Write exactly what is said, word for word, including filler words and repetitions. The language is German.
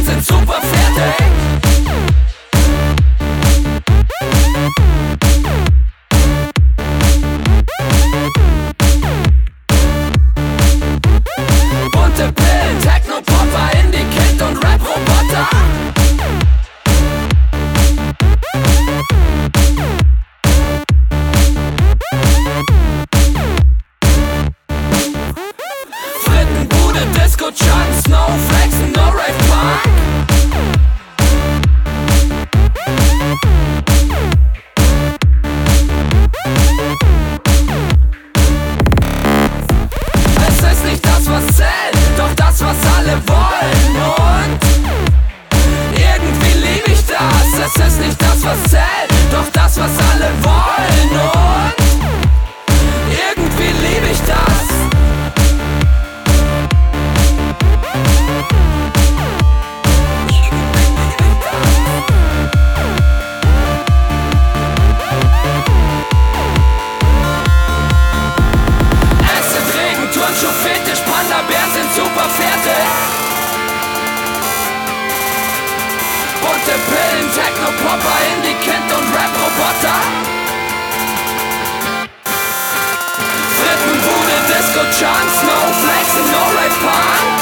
sind super fertig. Bunte Pillen, Techno-Popper, Indie-Kid und Rap-Roboter. Frittenbude, Disco, Chun, Snowflakes, no Rave Park. Es ist nicht das, was zählt, doch das, was alle wollen. Und irgendwie lieb ich das. Es ist nicht das, was zählt, doch das, was alle wollen. Und irgendwie lieb ich das. Fetisch, Panda-Bären sind super fertig. Bunte Pillen, Techno-Popper, Indie-Kid und Rap-Roboter. Frittenbude, Disco, Chun, Snowflakes und No Rave Park.